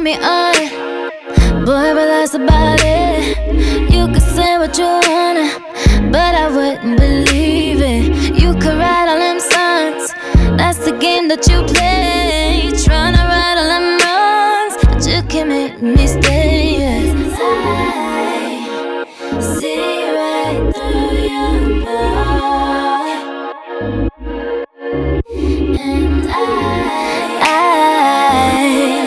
me on, boy, but that's about it. You could say what you wanna, but I wouldn't believe it. You could write all them songs, that's the game that you play. Tryna right all them wrongs, but you can make me stay. Yes. I see right through your mind, and I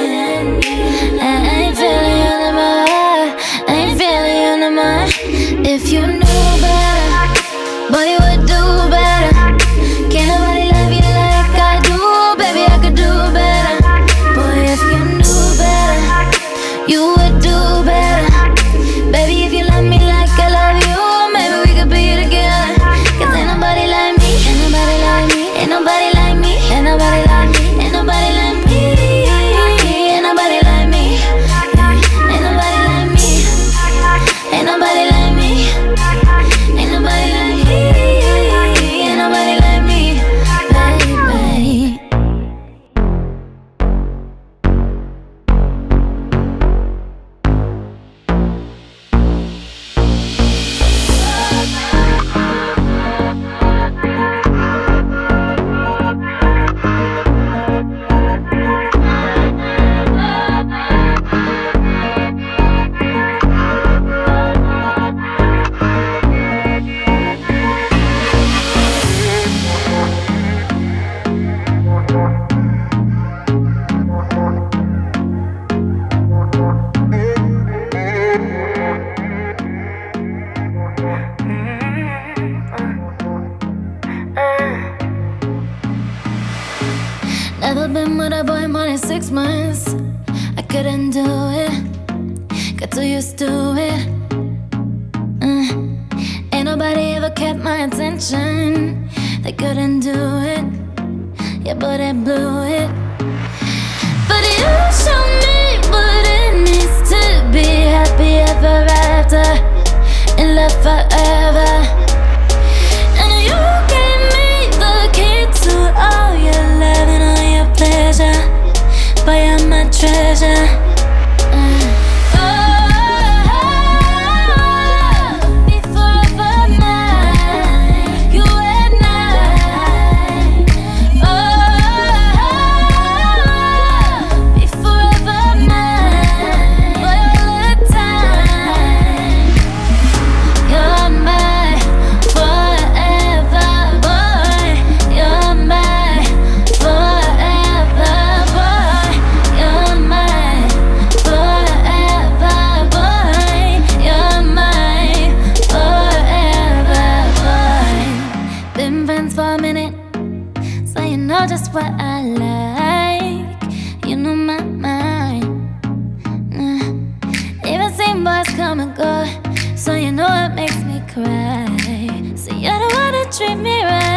ain't feeling you no more. I ain't feeling you no more. If you knew better, boy, you would do better. Can't nobody love you like I do, baby, I could do better. Boy, if you knew better, you would do better. Baby, if you love me like I love you, maybe we could be together. Cause ain't nobody like me, ain't nobody like me, ain't nobody like me, ain't nobody like me, ain't nobody like me, ain't nobody like me, ain't nobody like me, ain't nobody like me, ain't nobody like me, ain't nobody like me, baby. Never been with a boy more than 6 months. I couldn't do it, got too used to it. Ain't nobody ever kept my attention. They couldn't do it, yeah, but they blew it. But you showed me what it means to be happy ever after, in love forever. And you gave me the key to all your love and all your pleasure. Boy, you're my treasure. Be forever mine, you and I. Be forever mine, boy, all the time. You're my forever boy. You're my forever boy. You're my forever boy. You're my forever boy. Been friends for a minute, so you know just what I like. You know my mind. Even seen boys come and go, so you know it makes me cry. So you're the one that treat me right.